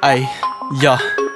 Ay, yeah.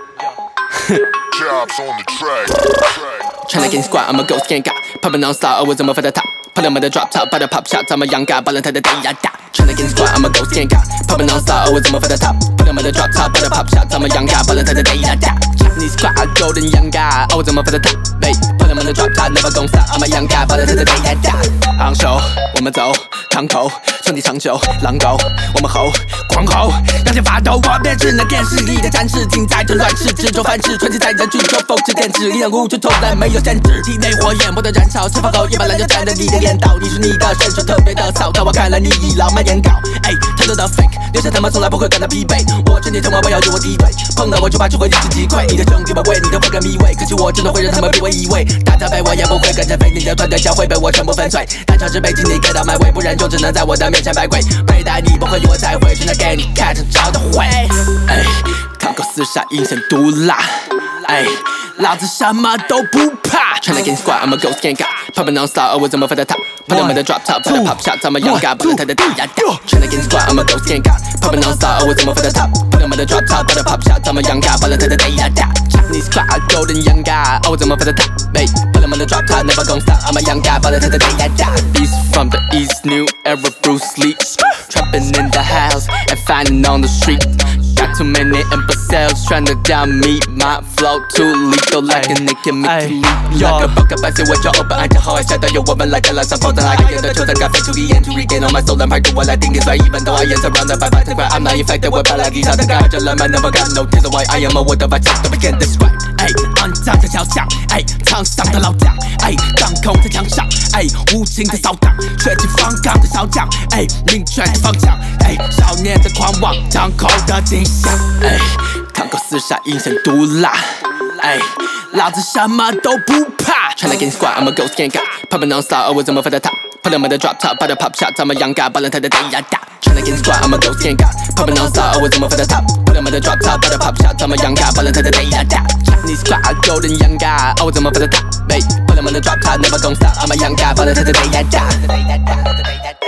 Chops on the track. Tryna get squat, I'm a ghost, can't got. Popping on star, always I'm for the top. Put 'em at the drop top, by the pop shots, I'm a young guy, ballin' to the day I die. Tryna get squat, I'm a ghost, can't got. Popping on star, always I'm for the top. Put 'em at the drop top, by the pop shots, I'm a young guy, ballin' to the day I die. Japanese squat, a golden young guy, always I'm for the top. Babe, put 'em at the drop top, never gon' stop, I'm a young guy, ballin' to the day I die. 昂首，我们走，堂口，兄弟长久，狼狗，我们吼，狂吼，让天发抖，我便是那电视里的战士，尽在这乱世制作凡事，纯净在人群中风驰电掣，力量无处从来没有限制，体内火焰不断燃烧，释放后一把蓝就站在你的脸道，你说你的身手特别的骚，在我看来你倚老卖颜搞，哎，太多的 fake， 留下他们从来不会感到疲惫，我劝你千万不要与我敌对，碰到我就怕只会立即击溃，你的兄弟们为你的会更迷味，可惜我真的会让他们逼我移位，大家被我也不会跟着飞，你的团队将会被我全部粉碎，单场只被经你给到买位，不然就只能在我的面前摆鬼，对待你不会与我再会，全来给你看成招的会，哎，堂口厮杀阴险毒辣，哎，老子什么都不怕。Tryna get squat, I'm a ghost, can't got. Popping on star, always I'm for the top. Put 'em at the drop top, by the pop shots, I'm a young guy, ballin' to the day I die. Tryna get squat, I'm a ghost, can't got. Popping on star, always I'm for the top. Put 'em at the drop top, by the pop shots, I'm a young guy, ballin' to the day I die. Japanese squat, a golden young guy, always I'm for the top. Babe, put 'em at the drop top, never gon' stop, I'm a young guy, ballin' to the day I die. Beast from the east, new era Bruce Lee. Trapping in the house and finding on the street. Got too many imbeciles trying to down me. My flow too lethal, like a nigga make you leave. Like a book up, I see what you're open. 按着号下到有我们来看了上头的那个人的球在咖啡处理演出 regain on my soul and part 我来定义所以 even though I am surrounded by fighting crowd I'm not infected with bad like 以上的感觉人们 never got no tears why I am a word of a chance that we can't describe 哎，肮脏的肖像哎，沧桑的老将哎，掌控在墙上哎，无情的扫荡血气方刚的小将哎，明确的方向哎，少年的狂妄张口的景象哎，堂口厮杀阴险毒辣哎，老子什么都不怕 Tryna get squat, I'm a ghost, can't got. Popping on star, always I'm for the top. Put 'em at the drop top, by the pop shots, I'm a young guy, ballin' to the day I die. Tryna get squat, I'm a ghost, can't got. Popping on star, always I'm for the top. Put 'em at the drop top, by the pop shots, I'm a young guy, ballin' to the day I die. Japanese squat, a golden young guy, always I'm for the top. Babe, put 'em at the drop top, never gon' stop, I'm a young guy, ballin' to the day I die.